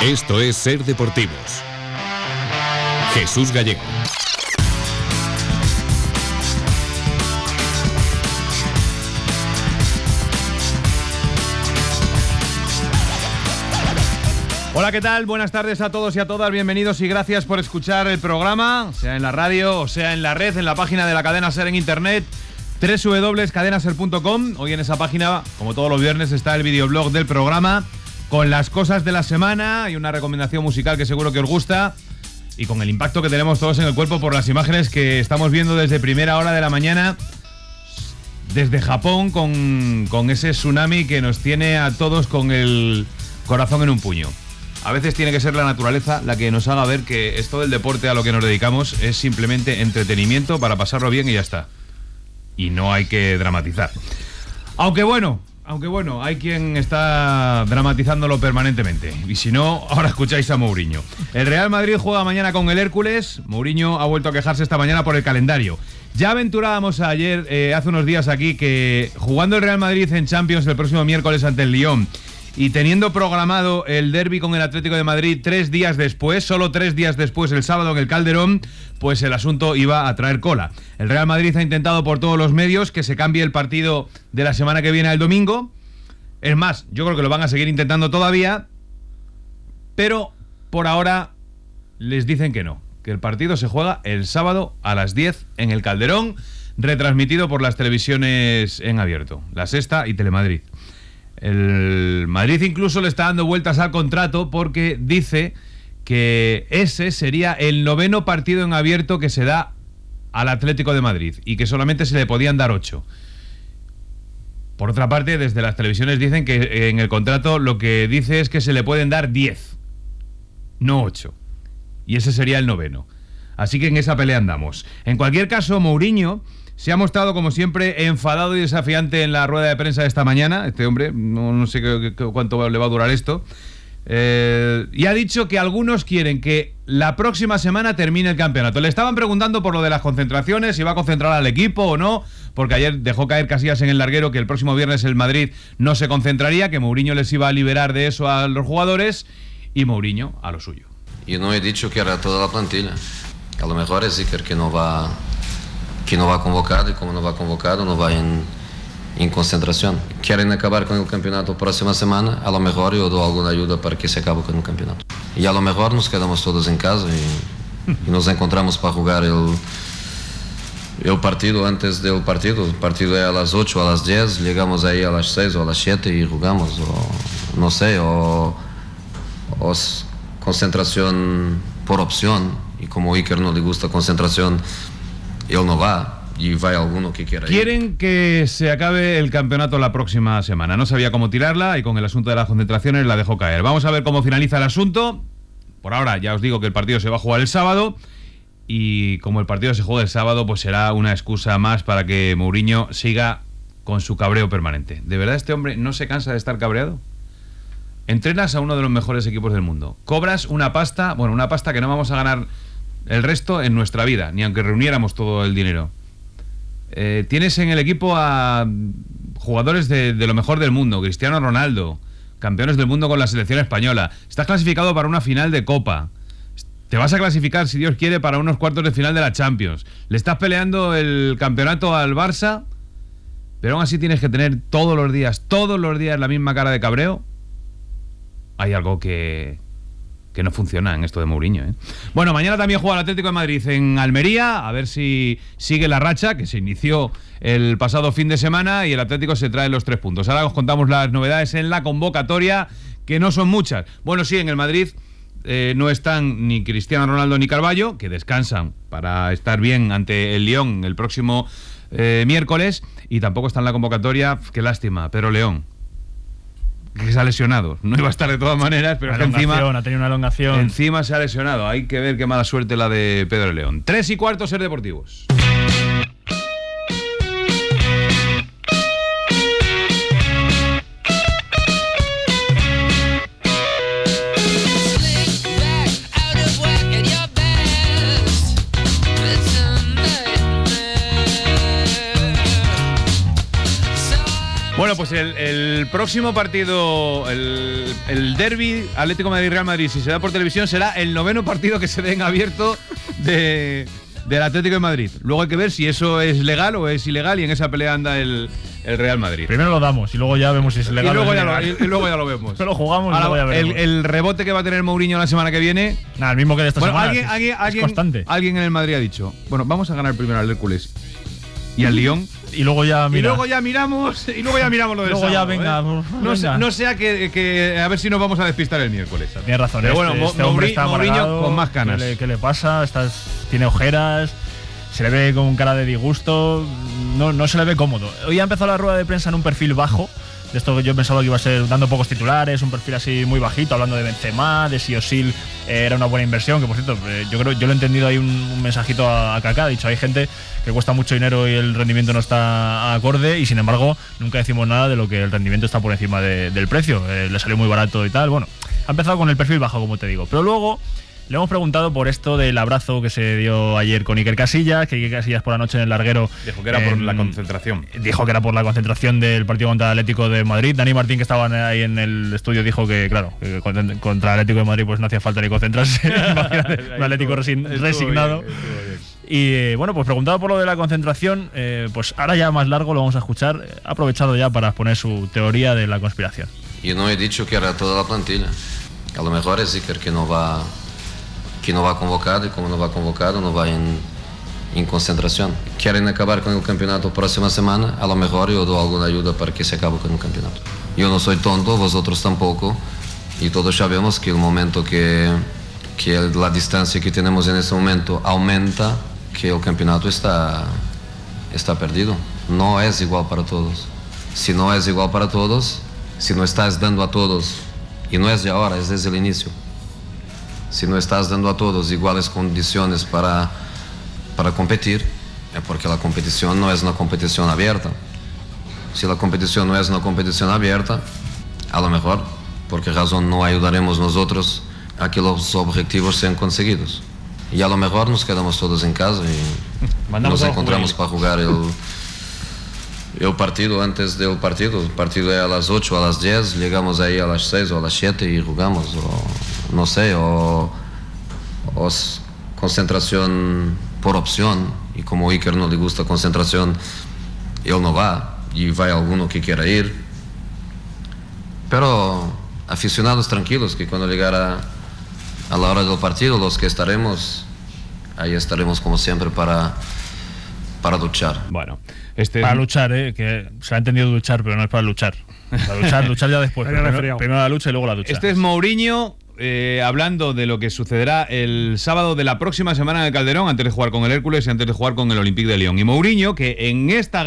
Esto es Ser Deportivos. Jesús Gallego. Hola, ¿qué tal? Buenas tardes a todos y a todas, bienvenidos y gracias por escuchar el programa, sea en la radio o sea en la red, en la página de la cadena SER en internet, www.cadenaser.com. Hoy en esa página, como todos los viernes, está el videoblog del programa con las cosas de la semana y una recomendación musical que seguro que os gusta, y con el impacto que tenemos todos en el cuerpo por las imágenes que estamos viendo desde primera hora de la mañana desde Japón, con ese tsunami que nos tiene a todos con el corazón en un puño. A veces tiene que ser la naturaleza la que nos haga ver que esto del deporte a lo que nos dedicamos es simplemente entretenimiento para pasarlo bien y ya está. Y no hay que dramatizar. Aunque bueno, hay quien está dramatizándolo permanentemente. Y si no, ahora escucháis a Mourinho. El Real Madrid juega mañana con el Hércules. Mourinho ha vuelto a quejarse esta mañana por el calendario. Ya aventurábamos ayer, hace unos días aquí, que jugando el Real Madrid en Champions el próximo miércoles ante el Lyon y teniendo programado el derbi con el Atlético de Madrid 3 días después, solo 3 días después, el sábado en el Calderón, pues el asunto iba a traer cola. El Real Madrid ha intentado por todos los medios que se cambie el partido de la semana que viene al domingo. Es más, yo creo que lo van a seguir intentando todavía, pero por ahora les dicen que no, que el partido se juega el sábado a las 10 en el Calderón, retransmitido por las televisiones en abierto, La Sexta y Telemadrid. El Madrid incluso le está dando vueltas al contrato porque dice que ese sería el 9º partido en abierto que se da al Atlético de Madrid y que solamente se le podían dar 8. Por otra parte, desde las televisiones dicen que en el contrato lo que dice es que se le pueden dar 10, no 8. Y ese sería el 9º. Así que en esa pelea andamos. En cualquier caso, Mourinho se ha mostrado, como siempre, enfadado y desafiante en la rueda de prensa de esta mañana. Este hombre, no sé cuánto le va a durar esto. Y ha dicho que algunos quieren que la próxima semana termine el campeonato. Le estaban preguntando por lo de las concentraciones, si va a concentrar al equipo o no, porque ayer dejó caer Casillas en el larguero que el próximo viernes el Madrid no se concentraría, que Mourinho les iba a liberar de eso a los jugadores, y Mourinho a lo suyo. Yo no he dicho que era toda la plantilla. A lo mejor es Iker que no va convocado, y como no va convocado, no va en concentración. Quieren acabar con el campeonato próxima semana, a lo mejor yo doy alguna ayuda para que se acabe con el campeonato. Y a lo mejor nos quedamos todos en casa y nos encontramos para jugar el partido antes del partido. El partido es a las 8 o a las 10, llegamos ahí a las 6 o a las 7 y jugamos, o no sé, o concentración por opción, y como a Iker no le gusta concentración, él no va, y va alguno que quiera ir. Quieren que se acabe el campeonato la próxima semana. No sabía cómo tirarla y con el asunto de las concentraciones la dejó caer. Vamos a ver cómo finaliza el asunto. Por ahora ya os digo que el partido se va a jugar el sábado, y como el partido se juega el sábado, pues será una excusa más para que Mourinho siga con su cabreo permanente. ¿De verdad este hombre no se cansa de estar cabreado? Entrenas a uno de los mejores equipos del mundo, cobras una pasta que no vamos a ganar el resto en nuestra vida, ni aunque reuniéramos todo el dinero. Tienes en el equipo a jugadores de lo mejor del mundo, Cristiano Ronaldo, campeones del mundo con la selección española. Estás clasificado para una final de Copa. Te vas a clasificar, si Dios quiere, para unos cuartos de final de la Champions. Le estás peleando el campeonato al Barça, pero aún así tienes que tener todos los días la misma cara de cabreo. Hay algo que no funciona en esto de Mourinho, ¿eh? Bueno, mañana también juega el Atlético de Madrid en Almería, a ver si sigue la racha que se inició el pasado fin de semana y el Atlético se trae los 3 puntos. Ahora os contamos las novedades en la convocatoria, que no son muchas. Bueno, sí, en el Madrid no están ni Cristiano Ronaldo ni Carvalho, que descansan para estar bien ante el Lyon el próximo miércoles, y tampoco está en la convocatoria, qué lástima, Pedro León, que se ha lesionado. No iba a estar de todas maneras, pero es que encima ha tenido una elongación. Encima se ha lesionado. Hay que ver qué mala suerte la de Pedro León. 3:15, Ser Deportivos. Bueno, pues pues el próximo partido, el derbi Atlético Madrid-Real Madrid, si se da por televisión, será el 9º partido que se dé en abierto del Atlético de Madrid. Luego hay que ver si eso es legal o es ilegal, y en esa pelea anda el Real Madrid. Primero lo damos y luego ya vemos si es legal. Y luego, o es ya, ilegal. y luego ya lo vemos. Pero jugamos y luego ya veremos. El rebote que va a tener Mourinho la semana que viene. Nada, el mismo que de esta semana. Es constante. Alguien en el Madrid ha dicho: bueno, vamos a ganar primero al Hércules y al Lyon. Y luego ya miramos lo del luego sábado, ya venga, No sea que a ver si nos vamos a despistar el miércoles. Tienes razón. Pero bueno, este hombre está Mourinho amargado, con más canas. ¿Qué le pasa? Tiene ojeras, se le ve con cara de disgusto, no se le ve cómodo. Hoy ha empezado la rueda de prensa en un perfil bajo. De esto que yo pensaba que iba a ser dando pocos titulares, un perfil así muy bajito, hablando de Benzema, de si Özil era una buena inversión, que por cierto, yo lo he entendido ahí un mensajito a Kaká, ha dicho, hay gente que cuesta mucho dinero y el rendimiento no está acorde, y sin embargo nunca decimos nada de lo que el rendimiento está por encima del precio, le salió muy barato y tal. Bueno, ha empezado con el perfil bajo, como te digo, pero luego le hemos preguntado por esto del abrazo que se dio ayer con Iker Casillas, que Iker Casillas por la noche en el larguero dijo que era por la concentración. Dijo que era por la concentración del partido contra el Atlético de Madrid. Dani Martín, que estaba ahí en el estudio, dijo que, claro, que contra el Atlético de Madrid pues no hacía falta ni concentrarse. Imagínate, un Atlético resignado. Y bueno, pues preguntado por lo de la concentración, pues ahora ya más largo lo vamos a escuchar. Ha aprovechado ya para exponer su teoría de la conspiración. Yo no he dicho que era toda la plantilla. A lo mejor es Iker que no va convocado, y como no va convocado, no va en concentración. Quieren acabar con el campeonato próxima semana, a lo mejor yo doy alguna ayuda para que se acabe con el campeonato. Yo no soy tonto, vosotros tampoco, y todos sabemos que el momento que la distancia que tenemos en este momento aumenta, que el campeonato está perdido. No es igual para todos. Si no es igual para todos, si no estás dando a todos, y no es de ahora, es desde el inicio, si no estás dando a todos iguales condiciones para competir, es porque la competición no es una competición abierta. Si la competición no es una competición abierta, a lo mejor, por qué razón no ayudaremos nosotros a que los objetivos sean conseguidos. Y a lo mejor nos quedamos todos en casa y nos encontramos para jugar el partido antes del partido. El partido es a las 8 o a las 10, llegamos ahí a las 6 o a las 7 y jugamos. No sé, o concentración por opción, y como a Iker no le gusta concentración, él no va, y va alguno que quiera ir. Pero aficionados tranquilos, que cuando llegara a la hora del partido, los que estaremos, ahí estaremos como siempre para luchar. Bueno, para luchar, que se ha entendido luchar, pero no es para luchar. Para luchar ya después. Primero la lucha y luego la ducha. Este es Mourinho hablando de lo que sucederá el sábado de la próxima semana en el Calderón, antes de jugar con el Hércules y antes de jugar con el Olympique de Lyon. Y Mourinho, que en esta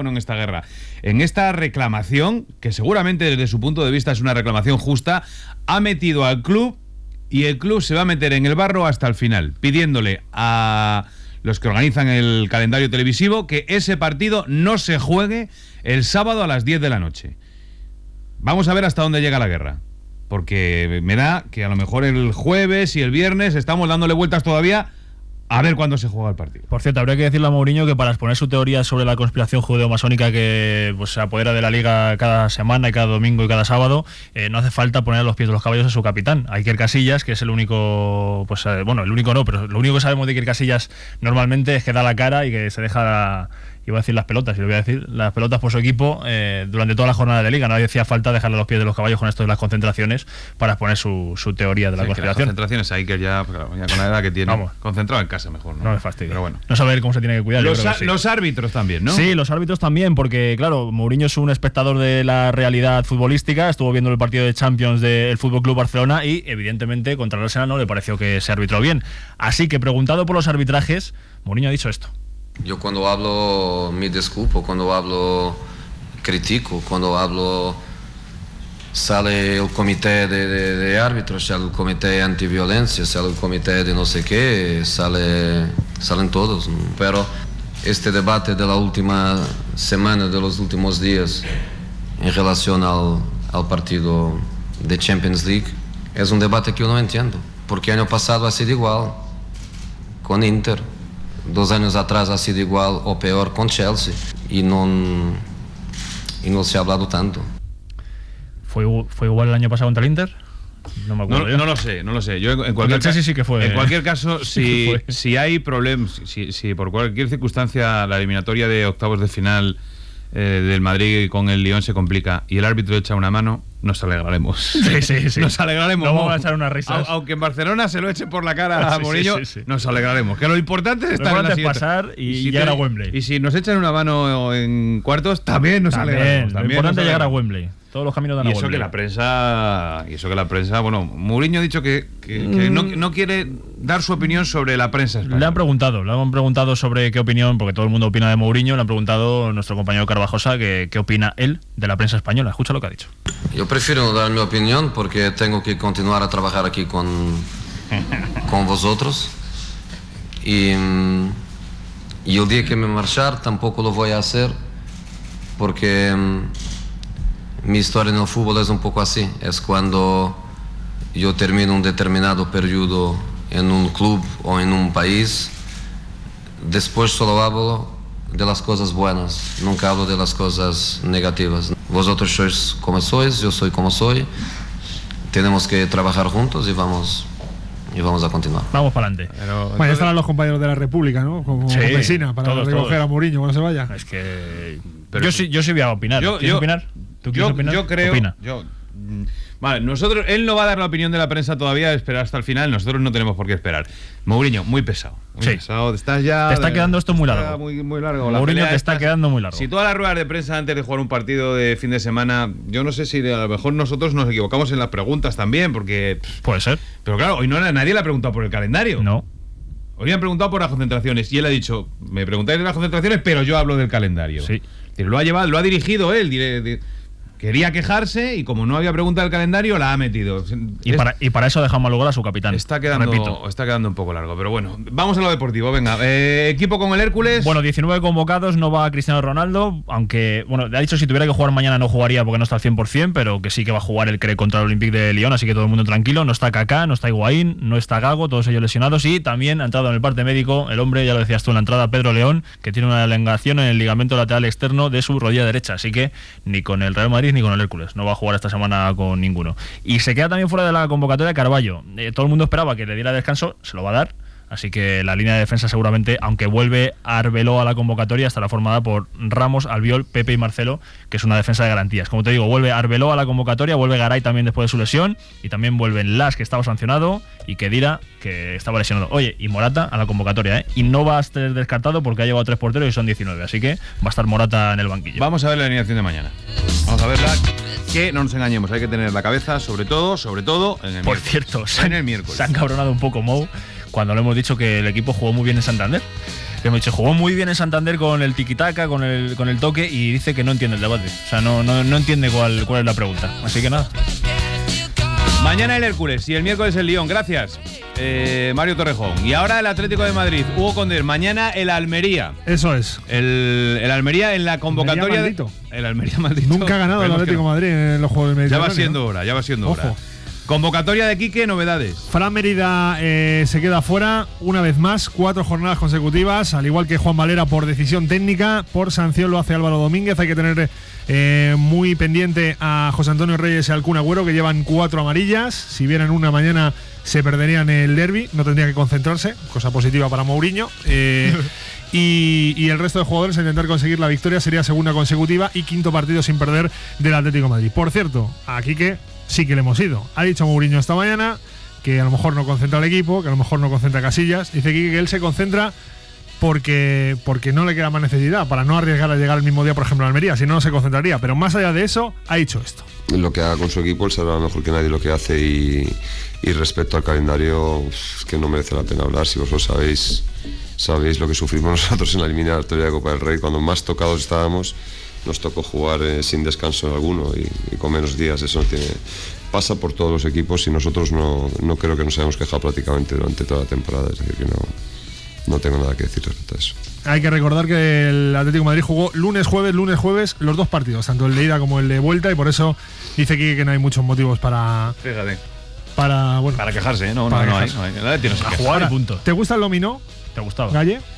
reclamación, que seguramente desde su punto de vista es una reclamación justa, ha metido al club, y el club se va a meter en el barro hasta el final, pidiéndole a los que organizan el calendario televisivo que ese partido no se juegue el sábado a las 10 de la noche. Vamos a ver hasta dónde llega la guerra, porque me da que a lo mejor el jueves y el viernes estamos dándole vueltas todavía a ver cuándo se juega el partido. Por cierto, habría que decirle a Mourinho que para exponer su teoría sobre la conspiración judeo-masónica que pues, se apodera de la Liga cada semana y cada domingo y cada sábado, no hace falta poner a los pies de los caballos a su capitán, a Iker Casillas, que es el único, pues bueno, el único no, pero lo único que sabemos de Iker Casillas normalmente es que da la cara y que se deja, iba a decir las pelotas, y lo voy a decir, las pelotas por su equipo durante toda la jornada de Liga. No hacía falta dejarle a los pies de los caballos con esto de las concentraciones para exponer su teoría de la conspiración. Las concentraciones a Iker ya con la edad que tiene, vamos, concentrado en casa mejor, ¿no? No me fastidia. Pero bueno. No saber cómo se tiene que cuidar. Los árbitros también, ¿no? Sí, los árbitros también, porque claro, Mourinho es un espectador de la realidad futbolística, estuvo viendo el partido de Champions del FC Barcelona y evidentemente contra el Arsenal no le pareció que se arbitró bien. Así que preguntado por los arbitrajes, Mourinho ha dicho esto. Yo cuando hablo me disculpo, cuando hablo critico, cuando hablo sale el comité de árbitros, sale el comité antiviolencia, sale el comité de no sé qué, salen todos. Pero este debate de la última semana, de los últimos días, en relación al partido de Champions League, es un debate que yo no entiendo, porque el año pasado ha sido igual con Inter. 2 años atrás ha sido igual o peor con Chelsea, y no no se ha hablado tanto. ¿Fue igual el año pasado contra el Inter? No me acuerdo. No lo sé. Yo en cualquier Chelsea sí que fue. En cualquier caso, Sí que fue. si hay problemas, si por cualquier circunstancia la eliminatoria de octavos de final del Madrid con el Lyon se complica y el árbitro echa una mano, nos alegraremos. Sí. Nos alegraremos. No vamos a echar unas risas. Aunque en Barcelona se lo eche por la cara a Mourinho, sí. nos alegraremos. Que lo importante es estar en la siguiente. pasar y llegar a Wembley. Y si nos echan una mano en cuartos, también nos alegraremos. Lo importante es llegar a Wembley. Todos los caminos dan a Y eso Wembley. que la prensa, bueno, Mourinho ha dicho que no quiere dar su opinión sobre la prensa española. Le han preguntado sobre qué opinión, porque todo el mundo opina de Mourinho, le han preguntado a nuestro compañero Carvajosa qué opina él de la prensa española. Escucha lo que ha dicho. Yo prefiero no dar mi opinión porque tengo que continuar a trabajar aquí con vosotros y el día que me marchar tampoco lo voy a hacer porque mi historia en el fútbol es un poco así. Es cuando yo termino un determinado periodo en un club o en un país, después solo hablo de las cosas buenas, nunca hablo de las cosas negativas. Vosotros sois como sois, yo soy como soy. Tenemos que trabajar juntos y vamos a continuar. Vamos para adelante. Bueno, ya estarán los compañeros de la República, ¿no? Como Sí, Mesina, para recoger a Mourinho cuando se vaya. Es que Pero yo sí voy a opinar. ¿Quieres opinar? ¿Tú quieres opinar? Yo creo. Opina. Vale, él no va a dar la opinión de la prensa todavía, esperar hasta el final. Nosotros no tenemos por qué esperar. Mourinho, muy pesado. Sí. Estás ya. Te está quedando esto muy largo. Muy largo. Mourinho te está quedando muy largo. Si todas las ruedas de prensa antes de jugar un partido de fin de semana, yo no sé si a lo mejor nosotros nos equivocamos en las preguntas también, porque. Puede ser. Pero claro, hoy nadie le ha preguntado por el calendario. No. Hoy le han preguntado por las concentraciones y él ha dicho, me preguntáis de las concentraciones, pero yo hablo del calendario. Sí. Lo ha dirigido él. Quería quejarse y como no había pregunta del calendario, la ha metido. Y para eso dejamos lugar a su capitán. Está quedando un poco largo, pero bueno, vamos a lo deportivo, venga. Equipo con el Hércules. Bueno, 19 convocados, no va Cristiano Ronaldo, aunque, bueno, le ha dicho si tuviera que jugar mañana no jugaría porque no está al 100%, pero que sí que va a jugar el CRE contra el Olympique de Lyon, así que todo el mundo tranquilo. No está Kaká, no está Higuaín, no está Gago, todos ellos lesionados, y también ha entrado en el parte médico el hombre, ya lo decías tú en la entrada, Pedro León, que tiene una elongación en el ligamento lateral externo de su rodilla derecha, así que ni con el Real Madrid ni con el Hércules, no va a jugar esta semana con ninguno. Y se queda también fuera de la convocatoria Carballo. Todo el mundo esperaba que le diera descanso, se lo va a dar. Así que la línea de defensa seguramente, aunque vuelve Arbeloa a la convocatoria, estará formada por Ramos, Albiol, Pepe y Marcelo, que es una defensa de garantías. Como te digo, vuelve Arbeloa a la convocatoria, vuelve Garay también después de su lesión, y también vuelven Las, que estaba sancionado, y Kedira, que estaba lesionado. Oye, y Morata a la convocatoria, ¿eh? Y no va a estar descartado porque ha llevado 3 porteros y son 19, así que va a estar Morata en el banquillo. Vamos a ver la alineación de mañana. Vamos a verla, que no nos engañemos, hay que tener la cabeza, sobre todo, en el Por miércoles. cierto, En el miércoles. se han cabronado un poco Mou cuando le hemos dicho que el equipo jugó muy bien en Santander. Le hemos dicho, jugó muy bien en Santander con el tiki-taka, con el toque, y dice que no entiende el debate. O sea, no entiende cuál es la pregunta. Así que nada. Mañana el Hércules y el miércoles el Lyon, gracias. Mario Torrejón. Y ahora el Atlético de Madrid, Hugo Condés. Mañana el Almería. Eso es. El Almería en la convocatoria. El Almería maldito. Nunca ha ganado el Atlético de Madrid en los Juegos del Mediterráneo. Ya va siendo hora. Ojo. Convocatoria de Quique, novedades. Fran Mérida se queda fuera una vez más, 4 jornadas consecutivas, al igual que Juan Valera por decisión técnica. Por sanción lo hace Álvaro Domínguez. Hay que tener muy pendiente a José Antonio Reyes y al Kun Agüero, que llevan 4 amarillas. Si vieran una mañana se perderían el derbi, no tendría que concentrarse, cosa positiva para Mourinho. Y el resto de jugadores a intentar conseguir la victoria. Sería segunda consecutiva y 5º partido sin perder del Atlético de Madrid. Por cierto, a Quique sí que le hemos ido. Ha dicho Mourinho esta mañana que a lo mejor no concentra al equipo, que a lo mejor no concentra a Casillas. Dice Quique que él se concentra porque no le queda más necesidad, para no arriesgar a llegar el mismo día, por ejemplo, a Almería, si no, no se concentraría. Pero más allá de eso, ha dicho esto. Lo que haga con su equipo, él sabrá mejor que nadie lo que hace, y respecto al calendario, es que no merece la pena hablar. Si vosotros sabéis lo que sufrimos nosotros en la eliminatoria de Copa del Rey, cuando más tocados estábamos, nos tocó jugar sin descanso alguno y con menos días. Eso pasa por todos los equipos, y nosotros no creo que nos hayamos quejado prácticamente durante toda la temporada. Es decir, que no tengo nada que decir respecto a eso. Hay que recordar que el Atlético de Madrid jugó lunes, jueves, los 2 partidos, tanto el de ida como el de vuelta, y por eso dice que no hay muchos motivos para quejarse, ¿eh? No hay. A jugar y punto. ¿Te gusta el dominó, ¿Te gustaba? Galle?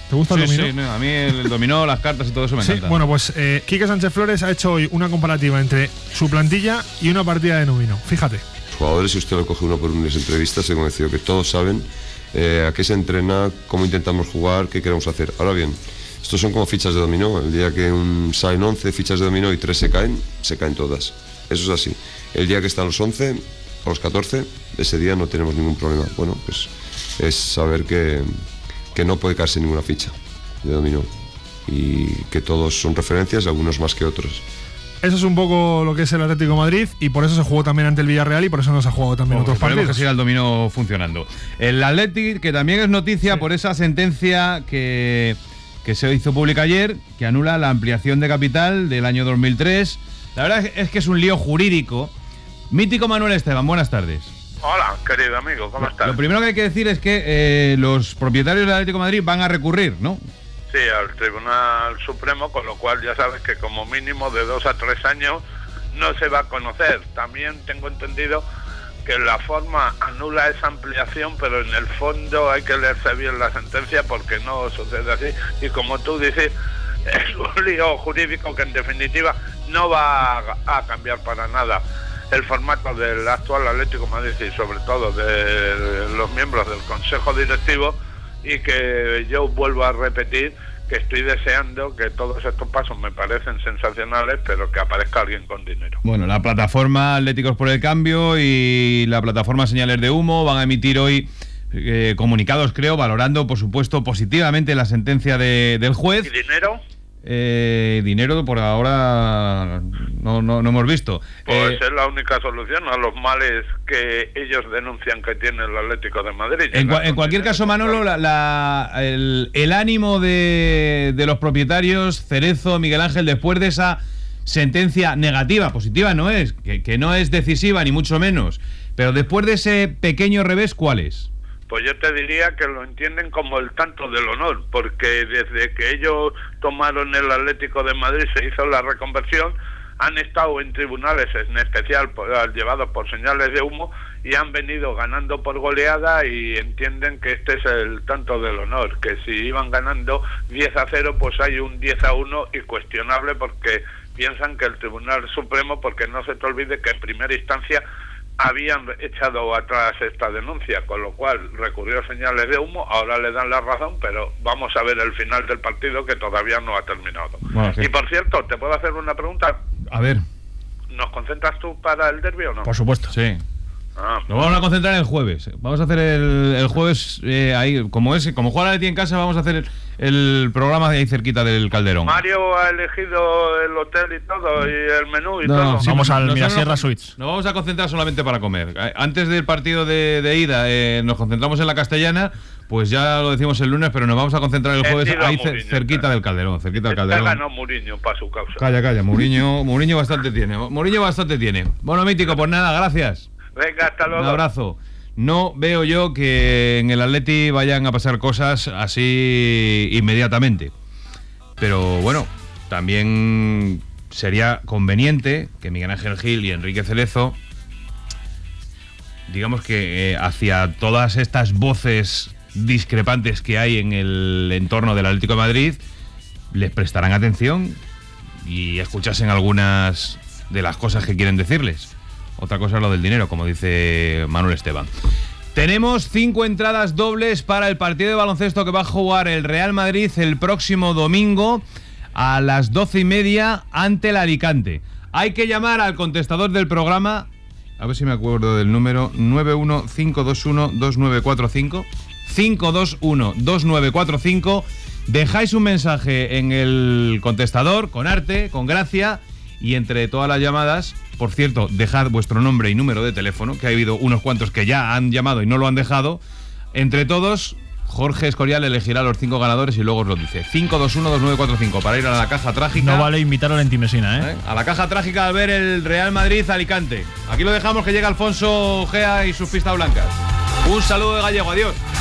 ¿Te gusta el dominó? Sí, no, a mí el dominó, las cartas y todo eso me encanta. Bueno, pues Quique Sánchez Flores ha hecho hoy una comparativa entre su plantilla y una partida de dominó. Fíjate. Los jugadores, si usted lo coge uno por uno en las entrevistas, he convencido que todos saben a qué se entrena, cómo intentamos jugar, qué queremos hacer. Ahora bien, estos son como fichas de dominó. El día que salen 11 fichas de dominó y 3 se caen todas. Eso es así. El día que están los 11 o los 14, ese día no tenemos ningún problema. Bueno, pues es saber que no puede caerse ninguna ficha de dominó y que todos son referencias, algunos más que otros. Eso es un poco lo que es el Atlético de Madrid y por eso se jugó también ante el Villarreal y por eso no se ha jugado también otros partidos. Que siga el dominó funcionando. El Athletic, que también es noticia por esa sentencia que se hizo pública ayer, que anula la ampliación de capital del año 2003. La verdad es que es un lío jurídico. Mítico Manuel Esteban, buenas tardes. Hola, querido amigo, ¿cómo estás? Lo primero que hay que decir es que los propietarios del Atlético de Madrid van a recurrir, ¿no? Sí, al Tribunal Supremo, con lo cual ya sabes que como mínimo de 2 a 3 años no se va a conocer. También tengo entendido que la forma anula esa ampliación, pero en el fondo hay que leerse bien la sentencia porque no sucede así. Y como tú dices, es un lío jurídico que en definitiva no va a cambiar para nada el formato del actual Atlético de Madrid y sobre todo de los miembros del Consejo Directivo, y que yo vuelvo a repetir que estoy deseando que todos estos pasos me parecen sensacionales, pero que aparezca alguien con dinero. Bueno, la plataforma Atléticos por el Cambio y la plataforma Señales de Humo van a emitir hoy comunicados, creo, valorando, por supuesto, positivamente la sentencia del juez. ¿Y dinero? Dinero por ahora no hemos visto. Pues es la única solución a los males que ellos denuncian que tiene el Atlético de Madrid. En cualquier caso, Manolo, el ánimo de los propietarios, Cerezo, Miguel Ángel, después de esa sentencia negativa, positiva no es, que no es decisiva ni mucho menos, pero después de ese pequeño revés, ¿cuál es? Pues yo te diría que lo entienden como el tanto del honor, porque desde que ellos tomaron el Atlético de Madrid, se hizo la reconversión, han estado en tribunales, en especial llevados por Señales de Humo, y han venido ganando por goleada y entienden que este es el tanto del honor, que si iban ganando 10-0, pues hay un 10-1 y cuestionable porque piensan que el Tribunal Supremo, porque no se te olvide que en primera instancia habían echado atrás esta denuncia, con lo cual recurrió a Señales de Humo, ahora le dan la razón, pero vamos a ver el final del partido que todavía no ha terminado. Bueno, sí. Y por cierto, ¿te puedo hacer una pregunta? A ver. ¿Nos concentras tú para el derbi o no? Por supuesto. Sí. Nos vamos a concentrar el jueves. Vamos a hacer el jueves ahí, como juega la Leti en casa, vamos a hacer el programa de ahí cerquita del Calderón. Mario ha elegido el hotel y todo, y el menú y todo. Sí, vamos al Mirasierra Suites. Nos vamos a concentrar solamente para comer. Antes del partido de ida nos concentramos en la Castellana, pues ya lo decimos el lunes, pero nos vamos a concentrar el jueves ahí cerquita del Calderón. Cerquita del Calderón. Ganó Mourinho para su causa. Calla, Mourinho bastante tiene. Bueno, Mítico, pues nada, gracias. Venga, hasta luego. Un abrazo. No veo yo que en el Atleti vayan a pasar cosas así inmediatamente. Pero bueno, también sería conveniente que Miguel Ángel Gil y Enrique Cerezo, digamos que hacia todas estas voces discrepantes que hay en el entorno del Atlético de Madrid, les prestarán atención y escuchasen algunas de las cosas que quieren decirles. Otra cosa es lo del dinero, como dice Manuel Esteban. Tenemos 5 entradas dobles para el partido de baloncesto que va a jugar el Real Madrid el próximo domingo a las 12:30 ante el Alicante. Hay que llamar al contestador del programa, a ver si me acuerdo del número, 915212945, 5212945. Dejáis un mensaje en el contestador, con arte, con gracia, y entre todas las llamadas, por cierto, dejad vuestro nombre y número de teléfono, que ha habido unos cuantos que ya han llamado y no lo han dejado. Entre todos, Jorge Escorial elegirá los 5 ganadores y luego os lo dice. 5212945 para ir a la caja trágica. No vale invitar a la Intimesina, ¿eh? A la caja trágica al ver el Real Madrid-Alicante. Aquí lo dejamos, que llega Alfonso Gea y sus pistas blancas. Un saludo de Gallego, adiós.